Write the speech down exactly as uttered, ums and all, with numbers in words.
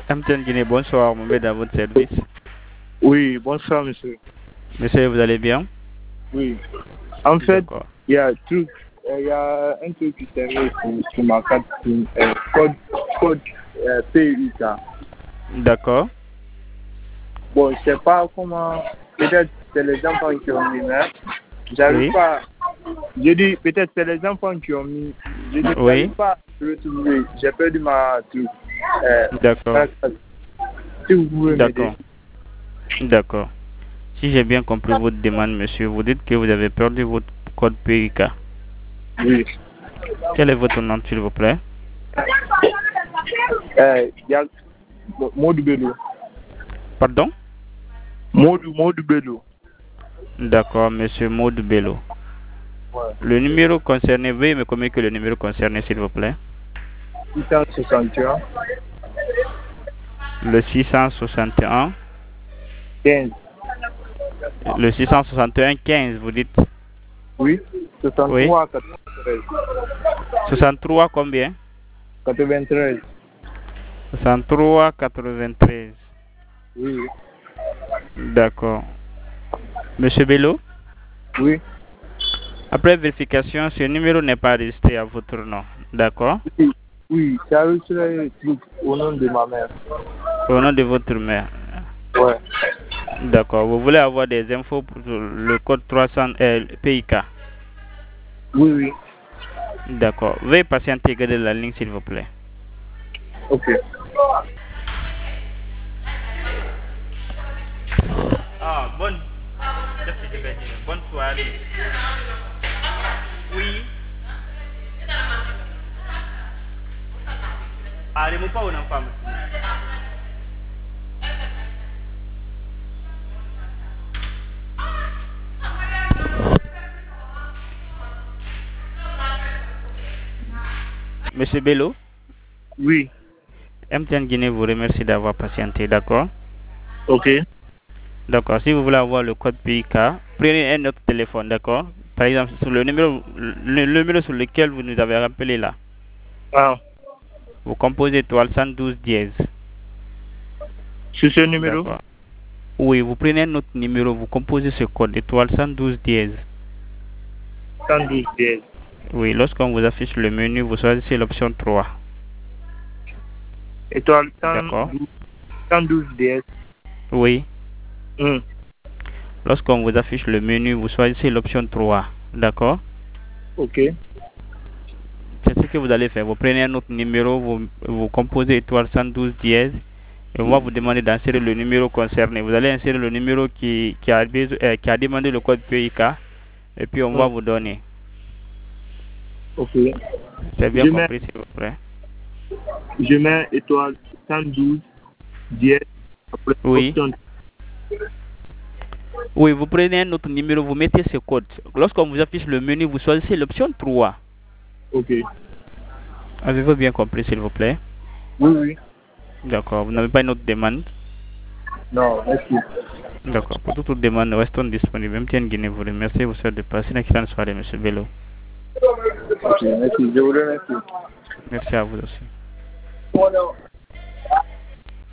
M T N Guinée, bonsoir, Mohamed à votre service. Oui, bonsoir, monsieur. Monsieur, vous allez bien? Oui. En fait, il y a tout, il y a un truc qui s'est mis sur, sur ma carte, euh, code, code euh, P U K. D'accord. Bon, je sais pas comment, peut-être c'est les enfants qui ont mis, mais j'arrive Oui. pas. Je dis, peut-être c'est les enfants qui ont mis. Je dis, Oui. j'arrive pas à le retrouver. J'ai perdu ma truc. Euh, D'accord. Si vous pouvez m'aider. D'accord. D'accord. Si j'ai bien compris votre demande, monsieur, vous dites que vous avez perdu votre code P U K. Oui. Quel est votre nom, s'il vous plaît? Euh, y a Modou Bello. Pardon? Modou, Modou Bello. D'accord, monsieur Modou Bello. Ouais. Le numéro concerné, veuillez me communiquer le numéro concerné, s'il vous plaît. six cent soixante et un. Le six cent soixante et un. quinze. Le six cent soixante et un quinze, vous dites? Oui. soixante-trois Oui. quatre-vingt-treize. soixante-trois combien? quatre-vingt-treize. soixante-trois quatre-vingt-treize. Oui. D'accord. Monsieur Bello? Oui. Après vérification, ce numéro n'est pas enregistré à votre nom. D'accord? Oui, oui. C'est enregistré au nom de ma mère. Au nom de votre mère. Ouais. D'accord. Vous voulez avoir des infos pour le code trois cents euh, P I K? Oui, oui. D'accord. Veuillez patienter, garder la ligne, s'il vous plaît. Ok. Ah, bonne. Bonne soirée. Oui. Ah, les mots pas ou non pas, monsieur? Monsieur Bello? Oui. M T N Guinée vous remercie d'avoir patienté, d'accord? Ok. D'accord. Si vous voulez avoir le code P I K, prenez un autre téléphone, d'accord? Par exemple, sur le numéro, le, le numéro sur lequel vous nous avez rappelé là. Ah. Vous composez étoile cent douze dièse. Sur ce numéro? D'accord. Oui, vous prenez un autre numéro, vous composez ce code étoile cent douze dièse. cent douze dièse. Oui, lorsqu'on vous affiche le menu, vous choisissez l'option trois. Étoile D'accord. cent douze dièse. Oui. Mm. Lorsqu'on vous affiche le menu, vous choisissez l'option trois. D'accord? Ok. C'est ce que vous allez faire. Vous prenez un autre numéro, vous, vous composez étoile cent douze dièse et on va vous demander d'insérer le numéro concerné. Vous allez insérer le numéro qui, qui, a, euh, qui a demandé le code P I K et puis on mm. va vous donner. Ok. C'est bien je compris, mets, s'il vous plaît. Je mets étoile cent douze dièse après oui. option. Oui, vous prenez un autre numéro, vous mettez ce code. Lorsqu'on vous affiche le menu, vous choisissez l'option trois. Ok. Avez-vous bien compris, s'il vous plaît? Oui, oui. D'accord. Vous n'avez pas une autre demande? Non, merci. D'accord. Pour toute autre demande, restons disponibles. M T N Guinée vous remercie. Vous souhaite de passer une excellente soirée, M. Bello. Ok, merci. Je vous remercie. Merci à vous aussi. Oh, non.